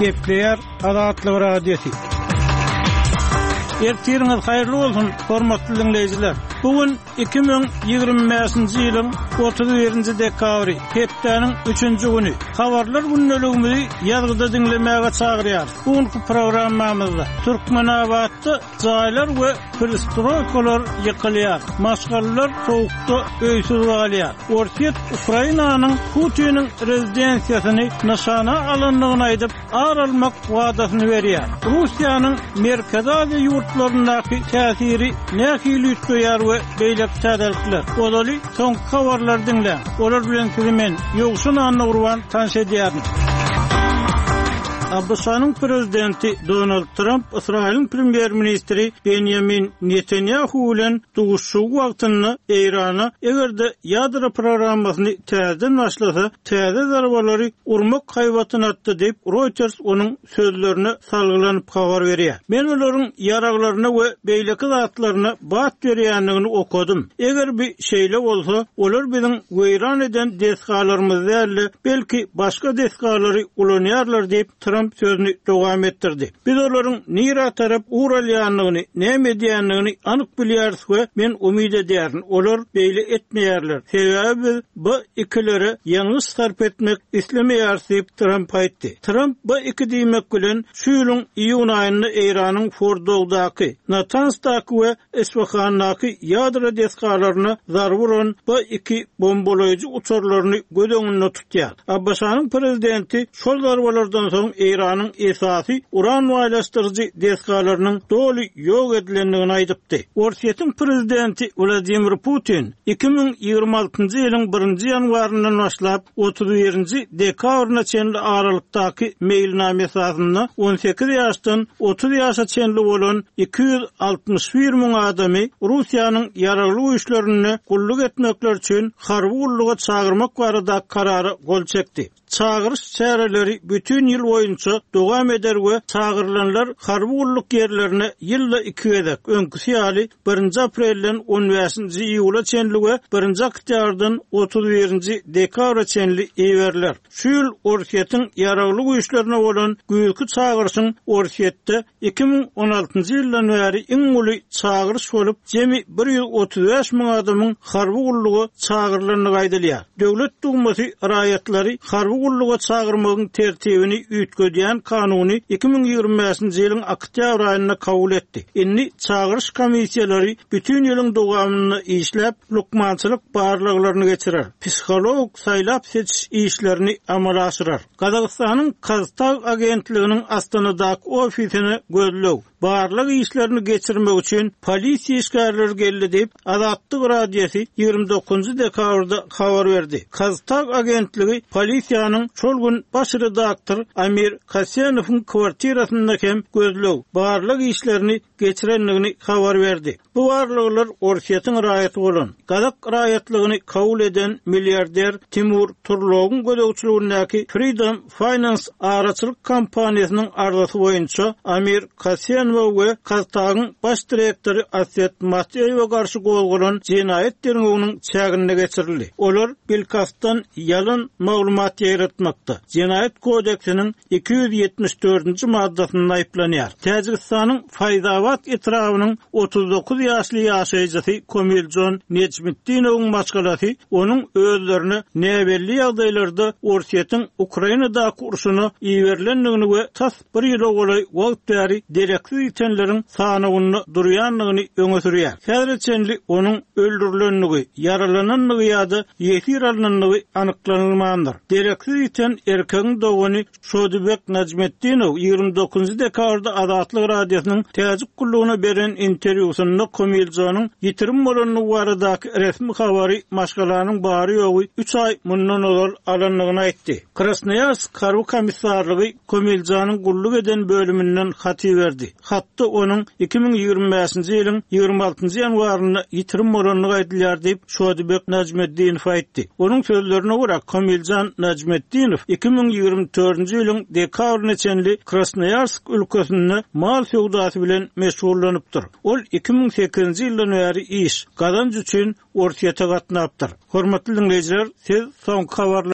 Kepler Adatlyk radiosi. Ertiriniz hayırlı olsun, hormatly dinleyijiler. Bugün 2025-nji ýylyň 31-nji dekabry, hepdeniň 3-nji güni. Habarlar günnäligimizi ýazgyda dinlemäge çagyrýar. Bugünkü programmamyzda Türkmenabatda jaýlar we perestroykalar ýykylýar. Maşgallar sowukda öýsüz galýar. Ortiýet Ukrainanyň Putiniň rezidensiýasyny nişana alanlygyny aýdyp, aralmak wadasyny berýär. Russiýanyň merkezi ýurtlaryndaki täsiri nähili ýetýär we beýlek täzelikler. Olaly soňky habarlar dinle. Olar bilen sizi men ýogşun anny urwan tanış edýärin. Abdusanyň prezidenti Donald Trump, İsrail'in premier ministri Benjamin Netanyahu bilen duguşşu wagtyny Irana egerde ýadro programmasyny täzeden başlasa, täze zarbalary urmak haýwatyny atdy diýip Reuters onuň sözlerini salgylanyp habar berýär. Men olaryň ýaraglaryna we beýleki zatlaryna bat berýändigini okudum. Eger bir şeýle bolsa, olar biziň weýran eden desgalarymyz däl, belki başga desgalary ulanýarlar diýip Trump sözünü dowam ettirdi. Biz olaryň nira tarap uralýanlygyny, näme diýänligini anyk bilýäris we men umyt edýärin. Olar beýle etmeýärler. Sebäbi bu ikilere ýalňyş sarp etmek islemeýär diýip Trump aýtdy. Trump bu iki diýmek bilen şu ýylyň iýun aýyny Iranyň Fordowdaky, Natansdaky we Isfahandaky ýadro desgalaryna zarburan bu iki bombalaýjy uçurlaryny göz öňünde tutýar. Abbasanyň prezidenti şol zarbalardan soň Iranyň esasy uran waýlaşdyrjy desgalarynyň doly ýok edilendigini aýdypdy. Ortiýetiň prezidenti Vladimir Putin 2026-njy ýylyň 1-nji ýanwaryndan başlap 31-nji dekabryna çenli aralykdaky mailname esasyna 18 ýaşdan 30 ýaşa çenli bolan 261 000 adamy Russiýanyň ýaragly güýçlerini gulluk etmekler üçin harby gulluga çagyrmak barada karary gol çekdi. Çağırış çäreleri bütün ýyl boýunça dowam eder we çağırlanlar harby gulluk ýerlerine ýylda 2 edek. Öňküsi ýaly 1-nji aprelden 15-nji iýula çenli we 1-nji oktýabrdan 31-nji dekabra çenli iýerler. Şu ýyl Ortiýetiň ýaragly güýçlerine bolan güýçli çağırşyň Ortiýetde 2016-njy ýyldan bäri iň uly çağırş bolup, jemi 135 000 adamyň harby gulluga çağırlandygy aýdylýar. Döwlet dumasy raýatlary harby gulluga çağırmagyň tertibini üýtgedýän kanuny 2025-nji ýylyň oktýabr aýyna kabul etdi. Inni çağırış komissiýalary bütün ýylyň dowamyny işläp, lukmançylyk barlyklaryny geçirer. Psikolog saýlap seçiş işlerini amala aşyrar. Kazakstanyň Kaztag agentliginiň Astanadaky ofisini gözlew, barlyk işlerini geçirmek üçin polisiýa işgärleri geldi diýip Adatlyk radiosi 29-njy dekabrda habar berdi. Kaztag agentligi polisiýanyň şol gün baş redaktor Amir Kasiyanowyň kwartirasynda hem gözlew, barlyk işlerini geçirenligini habar berdi. Bu barlyklar Ortiýetiň raýaty bolan, Kazak raýatlygyny kabul eden milliarder Timur Turlowyň gödäwçiligindäki Freedom Finance araçylyk kampaniýasynyň arzusu boýunça Amir Kasiyanow we Kaztagyň baş direktori Aset Matyeýewe garşy gozgulan jenaýet derneğiniň çägine geçirildi. Olar Bilkastan ýalan maglumat ýaratmakda. Jenaýet kodeksiniň 274-nji maddasyna aýplanýar. Täjikistanyň Faýzabad etrawynyň 39 ýaşly ýaşaýjysy Komiljon Necmetdinowyň maçgalasy onuň özlerini näbelli ýagdaýlarda Ortiýetiň Ukrainadaky urşuny iýerilendigini we tas bir ýyla golay wagt bäri derekli itenleriň sanyny durýanlygyny öňe sürýär. Häzirçenli onuň öldürilenligi, yaralananlygy ýa-da ýetir alınanlygy anyklanylmagandyr. Derekli iten erkegiň dogany Şodibek Necmetdinow 29-njy dekabrda Adatlyk radiosynyň täzik gullugyna beren interwýusynda Komiljonuň ýitirim bolanyny baradaky resmi habary maşgalanyň bary ýogy 3 ay mundan olar alanlygyny aýtdy. Krasnoyarsk harby komissarlygy Komiljonuň gulluk eden bölüminden haty berdi. Hatda onuň 2025-nji ýylyň 26-njy ýanwaryna ýitirim bolanyny aýdylýar diýip Şodibek Necmetdinow aýtdy. Onuň sözlerine görä Komiljon Necmetdinow 2024-nji ýylyň dekabryna çenli Krasnoyarsk ülkesinde mal sowdasy bilen meşgullanypdyr. Ol 2008-nji ýyldan bäri iş, gazanç üçin Ortiýete gatnapdyr. Hormatly dinleýijiler, siz soňky habarlar